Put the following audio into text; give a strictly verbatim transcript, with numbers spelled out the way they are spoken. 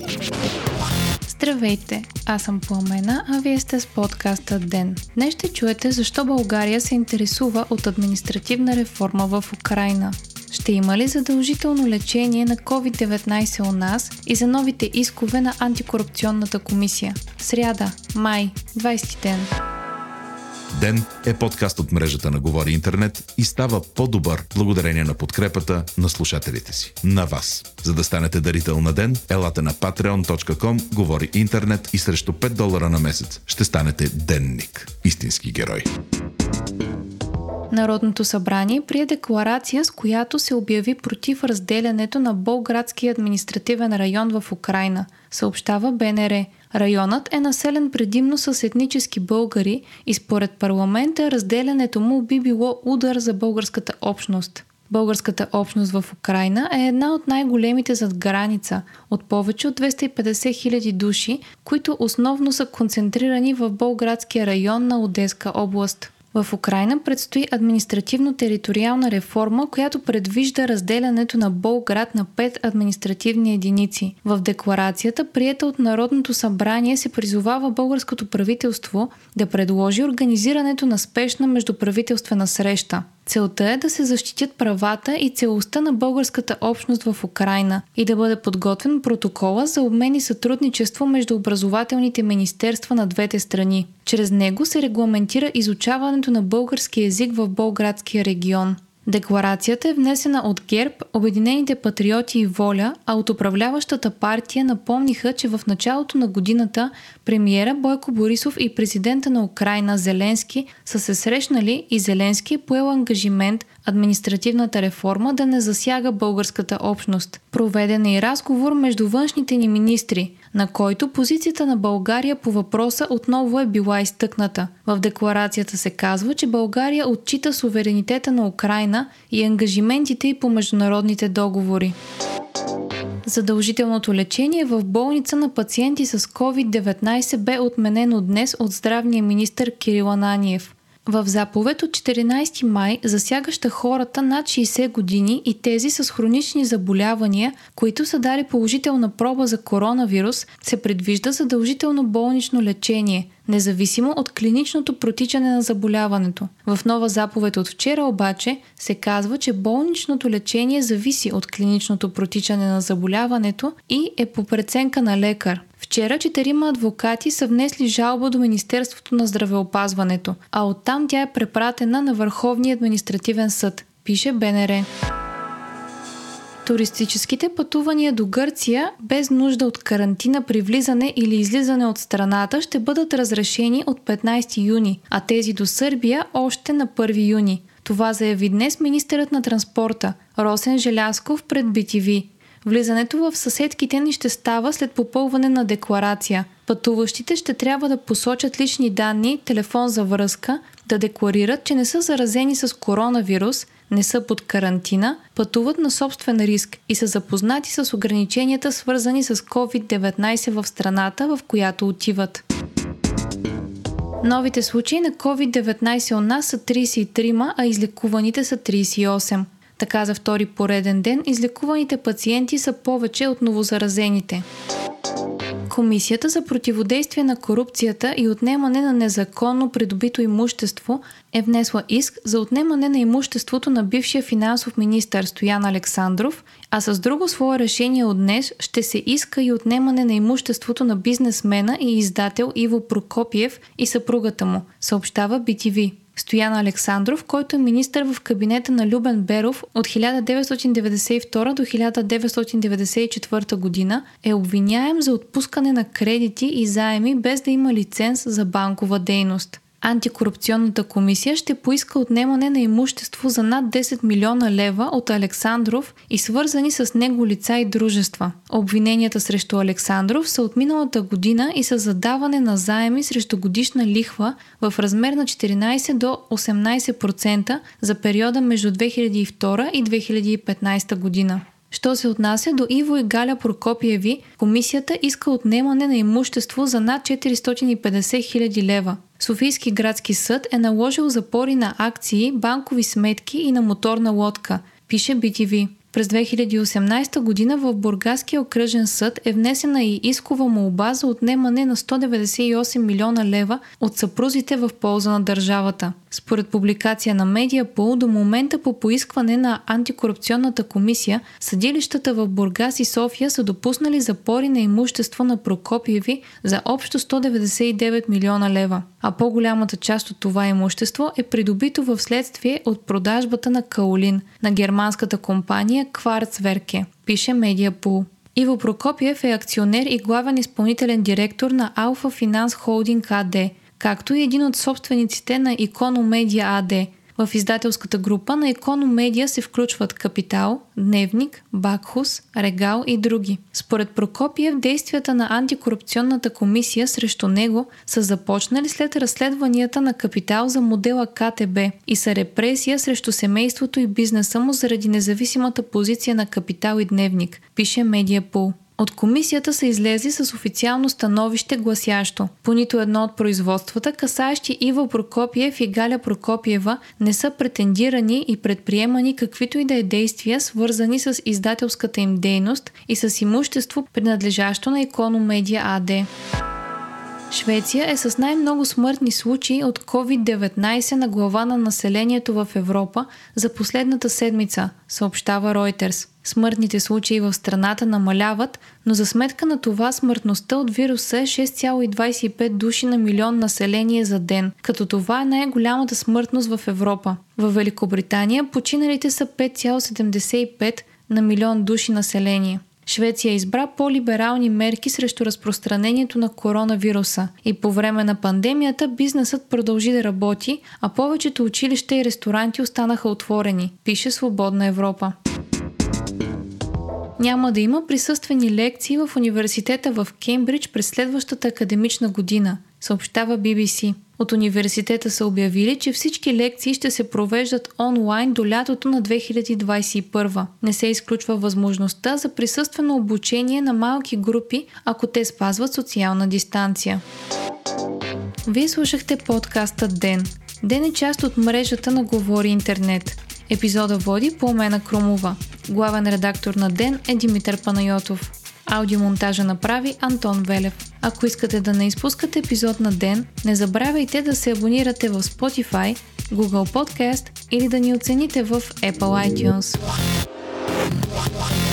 Здравейте, аз съм Пламена, а вие сте с подкаста Ден. Днес ще чуете защо България се интересува от административна реформа в Украйна. Ще има ли задължително лечение на ковид деветнайсет у нас и за новите искове на антикорупционната комисия? Сряда, май, двайсети ден. Ден е подкаст от мрежата на Говори Интернет и става по-добър благодарение на подкрепата на слушателите си. На вас. За да станете дарител на Ден, елате на patreon точка com, Говори Интернет и срещу пет долара на месец ще станете денник. Истински герой. Народното събрание прие декларация, с която се обяви против разделянето на Болградския административен район в Украйна, съобщава Б Н Р. Районът е населен предимно с етнически българи и според парламента разделянето му би било удар за българската общност. Българската общност в Украйна е една от най-големите зад граница, от повече от двеста и петдесет хиляди души, които основно са концентрирани в Болградския район на Одеска област. В Украйна предстои административно-териториална реформа, която предвижда разделянето на Болград на пет административни единици. В декларацията, приета от Народното събрание, се призовава българското правителство да предложи организирането на спешна междуправителствена среща. Целта е да се защитят правата и целостта на българската общност в Украйна и да бъде подготвен протокола за обмен и сътрудничество между образователните министерства на двете страни. Чрез него се регламентира изучаването на български език в Болградския регион. Декларацията е внесена от ГЕРБ, Обединените патриоти и Воля, а от управляващата партия напомниха, че в началото на годината премиера Бойко Борисов и президента на Украйна Зеленски са се срещнали и Зеленски е поел ангажимент административната реформа да не засяга българската общност. Проведен е и разговор между външните ни министри, на който позицията на България по въпроса отново е била изтъкната. В декларацията се казва, че България отчита суверенитета на Украйна и ангажиментите й по международните договори. Задължителното лечение в болница на пациенти с ковид деветнайсет бе отменено днес от здравния министър Кирил Ананиев. В заповед от четиринайсети май, засягаща хората над шейсет години и тези с хронични заболявания, които са дали положителна проба за коронавирус, се предвижда задължително болнично лечение, независимо от клиничното протичане на заболяването. В нова заповед от вчера обаче се казва, че болничното лечение зависи от клиничното протичане на заболяването и е по преценка на лекар. Вчера четирима адвокати са внесли жалба до Министерството на здравеопазването, а оттам тя е препратена на Върховния административен съд, пише Б Н Р. Туристическите пътувания до Гърция без нужда от карантина при влизане или излизане от страната ще бъдат разрешени от петнайсети юни, а тези до Сърбия още на първи юни. Това заяви днес министърът на транспорта Росен Желязков пред Би Ти Ви. Влизането в съседките ни ще става след попълване на декларация. Пътуващите ще трябва да посочат лични данни, телефон за връзка, да декларират, че не са заразени с коронавирус, не са под карантина, пътуват на собствен риск и са запознати с ограниченията, свързани с ковид деветнайсет в страната, в която отиват. Новите случаи на ковид деветнайсет у нас са трийсет и три, а излекуваните са трийсет и осем. Така за втори пореден ден излекуваните пациенти са повече от новозаразените. Комисията за противодействие на корупцията и отнемане на незаконно придобито имущество е внесла иск за отнемане на имуществото на бившия финансов министър Стоян Александров, а с друго свое решение от днес ще се иска и отнемане на имуществото на бизнесмена и издател Иво Прокопиев и съпругата му, съобщава Би Ти Ви. Стоян Александров, който е министър в кабинета на Любен Беров от хиляда деветстотин деветдесет и втора до хиляда деветстотин деветдесет и четвърта година, е обвиняем за отпускане на кредити и заеми без да има лиценз за банкова дейност. Антикорупционната комисия ще поиска отнемане на имущество за над десет милиона лева от Александров и свързани с него лица и дружества. Обвиненията срещу Александров са от миналата година и са за даване на заеми срещу годишна лихва в размер на четиринайсет до осемнайсет процента за периода между две хиляди и втора и две хиляди и петнайсета година. Що се отнася до Иво и Галя Прокопиеви, комисията иска отнемане на имущество за над четиристотин и петдесет хиляди лева. Софийски градски съд е наложил запори на акции, банкови сметки и на моторна лодка, пише Би Ти Ви. През две хиляди и осемнадесета година в Бургаския окръжен съд е внесена и искова молба за отнемане на сто деветдесет и осем милиона лева от съпрузите в полза на държавата. Според публикация на Медиапул, до момента по поискване на антикорупционната комисия, съдилищата в Бургас и София са допуснали запори на имущество на Прокопиеви за общо сто деветдесет и девет милиона лева, а по-голямата част от това имущество е придобито в следствие от продажбата на каолин на германската компания Кварцверке, пише Медиапул. Иво Прокопиев е акционер и главен изпълнителен директор на Алфа Финанс Холдинг АД, както и един от собствениците на Икономедия АД. В издателската група на Икономедия се включват Капитал, Дневник, Бакхус, Регал и други. Според Прокопиев, действията на антикорупционната комисия срещу него са започнали след разследванията на Капитал за модела КТБ и са репресия срещу семейството и бизнеса му заради независимата позиция на Капитал и Дневник, пише Медиапул. От комисията са излезли с официално становище, гласящо: по нито едно от производствата, касаещи Иво Прокопиев и Галя Прокопиева, не са претендирани и предприемани каквито и да е действия, свързани с издателската им дейност и с имущество, принадлежащо на Икономедия АД. Швеция е с най-много смъртни случаи от ковид деветнадесет на глава на населението в Европа за последната седмица, съобщава Reuters. Смъртните случаи в страната намаляват, но за сметка на това смъртността от вируса е шест цяло двадесет и пет души на милион население за ден, като това е най-голямата смъртност в Европа. В Великобритания починалите са пет цяло седемдесет и пет на милион души население. Швеция избра по-либерални мерки срещу разпространението на коронавируса и по време на пандемията бизнесът продължи да работи, а повечето училища и ресторанти останаха отворени, пише Свободна Европа. Няма да има присъствени лекции в университета в Кембридж през следващата академична година, съобщава Би Би Си. От университета са обявили, че всички лекции ще се провеждат онлайн до лятото на две хиляди двадесет и първа. Не се изключва възможността за присъствено обучение на малки групи, ако те спазват социална дистанция. Вие слушахте подкаста Ден. Ден е част от мрежата на Говори Интернет. Епизода води Пламена Крумова. Главен редактор на Ден е Димитър Панайотов. Аудиомонтажа направи Антон Велев. Ако искате да не изпускате епизод на Ден, не забравяйте да се абонирате в Spotify, Google Podcast или да ни оцените в Apple iTunes.